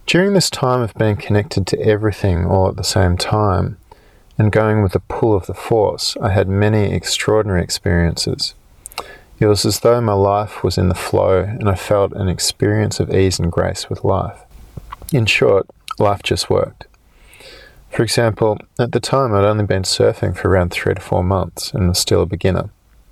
During this time of being connected to everything all at the same time, and going with the pull of the force, I had many extraordinary experiences. It was as though my life was in the flow, and I felt an experience of ease and grace with life. In short, life just worked. For example, at the time I'd only been surfing for around 3 to 4 months and was still a beginner.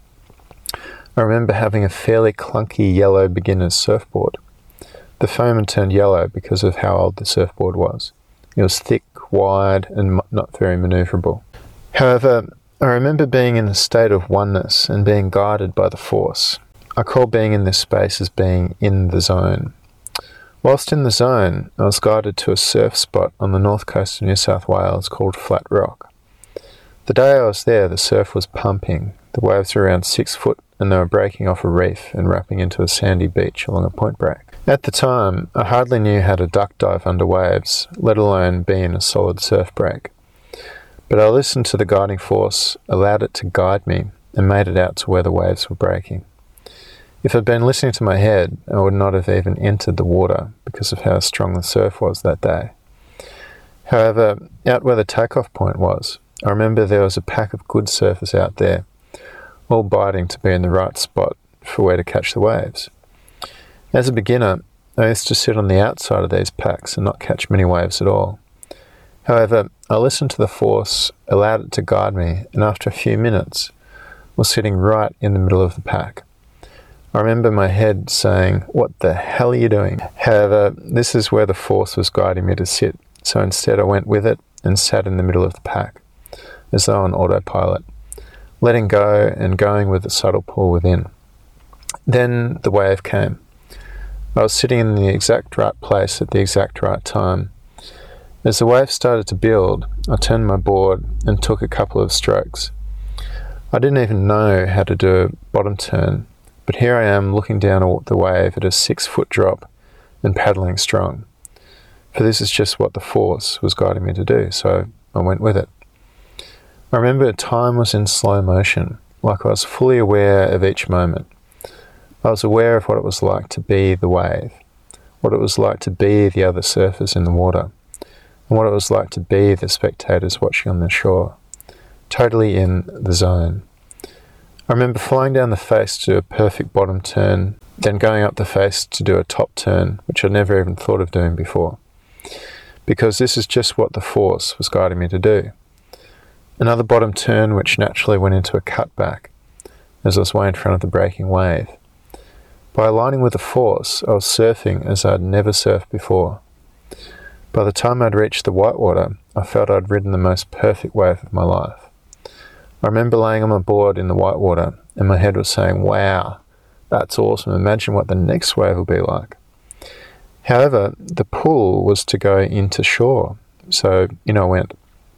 I remember having a fairly clunky yellow beginner's surfboard. The foam had turned yellow because of how old the surfboard was. It was thick, wide, and not very manoeuvrable. However, I remember being in a state of oneness and being guided by the force. I call being in this space as being in the zone. Whilst in the zone, I was guided to a surf spot on the north coast of New South Wales called Flat Rock. The day I was there, the surf was pumping. The waves were around 6 foot and they were breaking off a reef and rapping into a sandy beach along a point break. At the time, I hardly knew how to duck dive under waves, let alone be in a solid surf break. But I listened to the guiding force, allowed it to guide me, and made it out to where the waves were breaking. If I'd been listening to my head, I would not have even entered the water because of how strong the surf was that day. However, out where the takeoff point was, I remember there was a pack of good surfers out there, all biting to be in the right spot for where to catch the waves. As a beginner, I used to sit on the outside of these packs and not catch many waves at all. However, I listened to the force, allowed it to guide me, and after a few minutes, was sitting right in the middle of the pack. I remember my head saying, "What the hell are you doing?" However, this is where the force was guiding me to sit, so instead I went with it and sat in the middle of the pack, as though on autopilot, letting go and going with the subtle pull within. Then the wave came. I was sitting in the exact right place at the exact right time. As the wave started to build, I turned my board and took a couple of strokes. I didn't even know how to do a bottom turn, but here I am looking down the wave at a 6-foot drop and paddling strong. For this is just what the force was guiding me to do, so I went with it. I remember time was in slow motion, like I was fully aware of each moment. I was aware of what it was like to be the wave, what it was like to be the other surfers in the water, and what it was like to be the spectators watching on the shore, totally in the zone. I remember flying down the face to do a perfect bottom turn, then going up the face to do a top turn, which I'd never even thought of doing before, because this is just what the force was guiding me to do. Another bottom turn which naturally went into a cutback as I was way in front of the breaking wave. By aligning with the force, I was surfing as I'd never surfed before. By the time I'd reached the whitewater, I felt I'd ridden the most perfect wave of my life. I remember laying on my board in the whitewater and my head was saying, "Wow, that's awesome, imagine what the next wave will be like." However, the pull was to go into shore, so I went.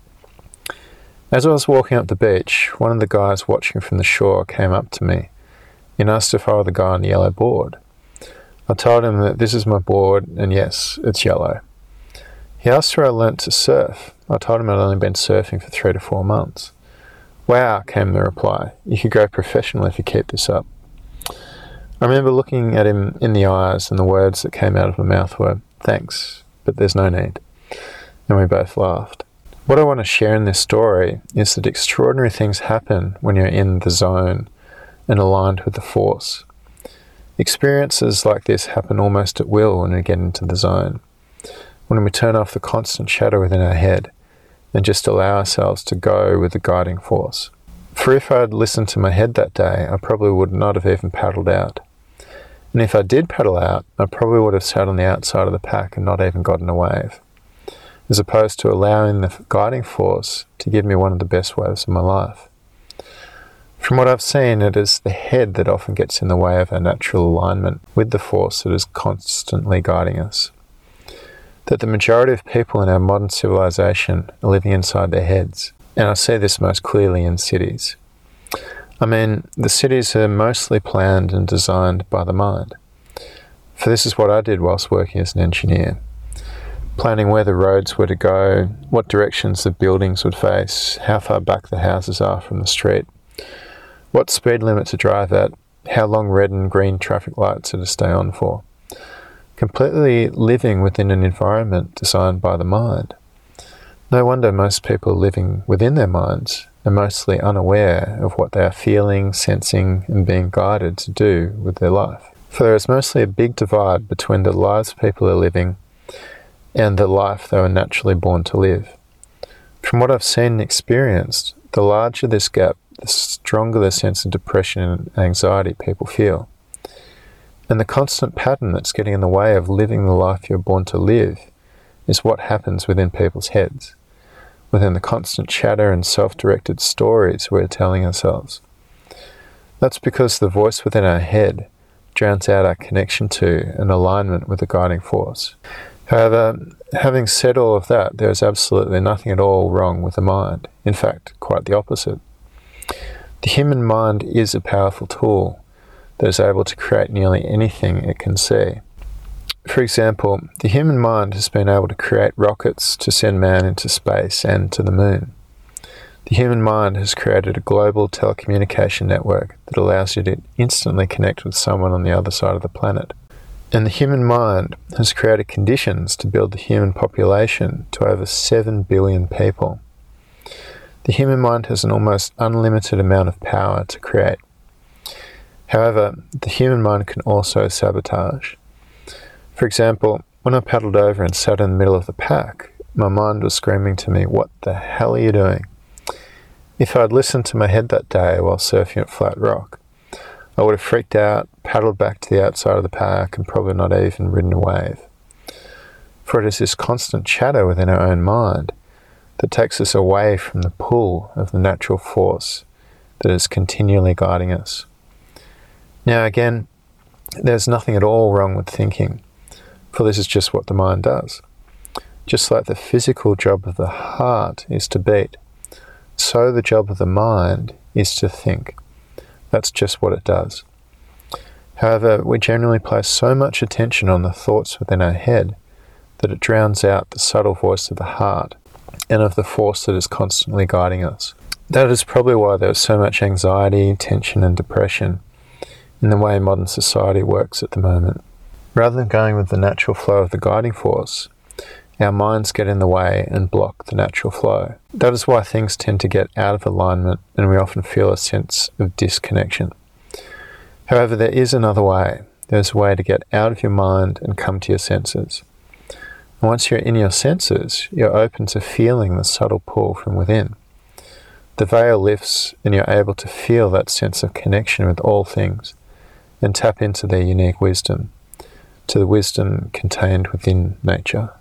As I was walking up the beach, one of the guys watching from the shore came up to me and asked if I were the guy on the yellow board. I told him that this is my board and yes, it's yellow. He asked where I learnt to surf. I told him I'd only been surfing for 3 to 4 months. "Wow," came the reply. "You could go professional if you keep this up." I remember looking at him in the eyes and the words that came out of my mouth were, "Thanks, but there's no need." And we both laughed. What I want to share in this story is that extraordinary things happen when you're in the zone and aligned with the force. Experiences like this happen almost at will when we get into the zone, when we turn off the constant chatter within our head and just allow ourselves to go with the guiding force. For if I had listened to my head that day, I probably would not have even paddled out. And if I did paddle out, I probably would have sat on the outside of the pack and not even gotten a wave, as opposed to allowing the guiding force to give me one of the best waves of my life. From what I've seen, it is the head that often gets in the way of our natural alignment with the force that is constantly guiding us. That the majority of people in our modern civilization are living inside their heads, and I see this most clearly in cities. I mean, the cities are mostly planned and designed by the mind. For this is what I did whilst working as an engineer. Planning where the roads were to go, what directions the buildings would face, how far back the houses are from the street, what speed limit to drive at, how long red and green traffic lights are to stay on for. completely living within an environment designed by the mind. No wonder most people living within their minds are mostly unaware of what they are feeling, sensing, and being guided to do with their life. For there is mostly a big divide between the lives people are living and the life they were naturally born to live. From what I've seen and experienced, the larger this gap, the stronger the sense of depression and anxiety people feel. And the constant pattern that's getting in the way of living the life you're born to live is what happens within people's heads, within the constant chatter and self-directed stories we're telling ourselves. That's because the voice within our head drowns out our connection to and alignment with the guiding force. However, having said all of that, there is absolutely nothing at all wrong with the mind. In fact, quite the opposite. The human mind is a powerful tool that is able to create nearly anything it can see. For example, the human mind has been able to create rockets to send man into space and to the moon. The human mind has created a global telecommunication network that allows you to instantly connect with someone on the other side of the planet. And the human mind has created conditions to build the human population to over 7 billion people. The human mind has an almost unlimited amount of power to create. However, the human mind can also sabotage. For example, when I paddled over and sat in the middle of the pack, my mind was screaming to me, "What the hell are you doing?" If I'd listened to my head that day while surfing at Flat Rock, I would have freaked out, paddled back to the outside of the pack, and probably not even ridden a wave. For it is this constant chatter within our own mind that takes us away from the pull of the natural force that is continually guiding us. Now again, there's nothing at all wrong with thinking, for this is just what the mind does. Just like the physical job of the heart is to beat, so the job of the mind is to think. That's just what it does. However, we generally place so much attention on the thoughts within our head that it drowns out the subtle voice of the heart and of the force that is constantly guiding us. That is probably why there is so much anxiety, tension, and depression in the way modern society works at the moment. Rather than going with the natural flow of the guiding force, our minds get in the way and block the natural flow. That is why things tend to get out of alignment and we often feel a sense of disconnection. However, there is another way. There's a way to get out of your mind and come to your senses. And once you're in your senses, you're open to feeling the subtle pull from within. The veil lifts and you're able to feel that sense of connection with all things and tap into their unique wisdom, to the wisdom contained within nature.